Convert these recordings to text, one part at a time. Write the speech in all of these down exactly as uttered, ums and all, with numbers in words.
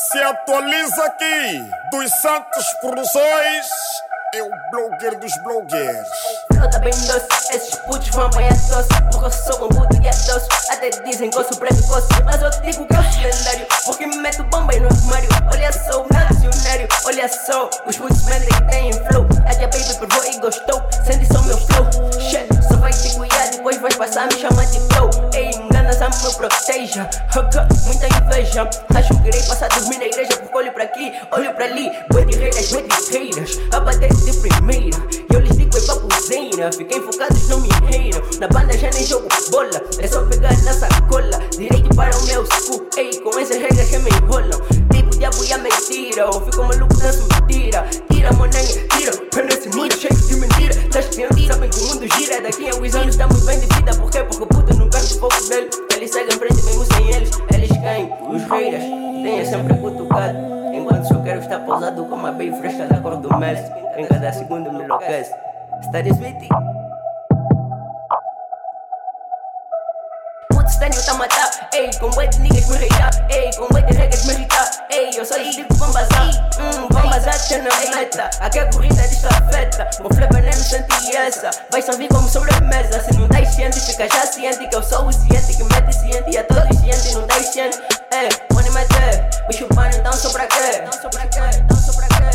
Se atualiza aqui, dos Santos Produções, é o blogger dos bloggers. Frota bem doce, esses putos vão apanhar doce, porque eu sou um puto e é doce. Até dizem que eu sou precoce, mas eu digo que eu sou lendário, porque me meto bomba aí no armário. Olha só o meu dicionário, olha só, os putos mentem que têm flow. A tia baby provou e gostou, sente só meu flow. Shit, só vai te cuidar, depois vais passar a me chamar de flow. Ei, enganas a me proteja, muita inveja. Acho que irei passar a dormir na igreja, porque olho pra aqui, olho pra ali. Boi de reiras, boi de reiras, a bater de primeira. E eu lhes digo é papuzeira, fiquem focados, não me reiram. Na banda já nem jogo bola, é só pegar na sacola. Direito para o meu cu, ei, com essas regras que me enrolam. Tipo diabo e a mentira, eu fico maluco na mentira. Tira monanha, tira, prende esse mundo cheio de mentira. Das crianças sabem que o mundo gira, daqui a alguns anos estamos bem de vida. Por quê? Porque o puto não quer o foco dele. Eles seguem em frente mesmo sem eles, eles caem, os reiras. Tenha sempre cutucado, enquanto só quero estar pousado com uma bem fresca da cor do mel. Em cada segundo me enlouquece. Study Smithy. Putz, Daniel tá a matar, ei, com bué de niggas me reitar, ei, com bué de regras me irritar, ei, eu só lhes digo vão bazar, hum, vão bazar, tchê não é meta, aqui a corrida disto afeta, o flow veneno senti essa, vai só vir como sobremesa, se não dás ciente, fica já ciente, que eu sou o ciente, que mete ciente, e a todos ciente, não dás ciente, ei, onde meter, bicho pano, então só pra quê, então só pra quê, então só pra quê.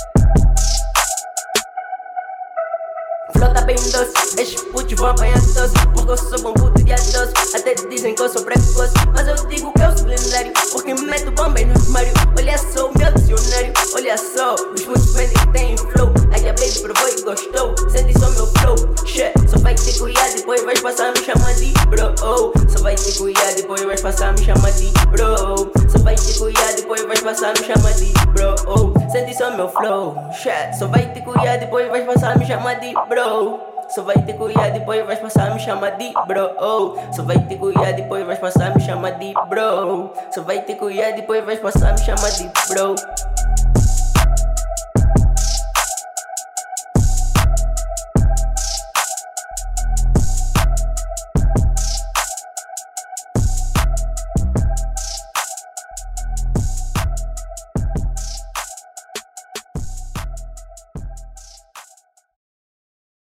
Flota bem doce, esses putos vão apanhar doce, porque eu sou bom puto e doce. Até dizem que eu sou precoce, mas eu digo que eu sou lendário, porque me meto bomba aí no armário. Olha só o meu dicionário, olha só, os putos mentem que têm flow. A tia baby provou e gostou, sente só meu flow. Shit, só vai te cuidar, depois vais passar a me chamar de bro. Só vai te cuidar, depois vais passar a me chamar de bro. Só vai te cuidar, depois vais passar a me chamar de bro. Sente só meu flow. Shit, só vai te cuidar, depois vais passar a me chamar de bro. Só vai te cuidar, depois vais passar a me chamar de bro. Só vai te cuidar, depois vais passar a me chamar de bro. Só vai te cuidar, depois vais passar a me chamar de bro.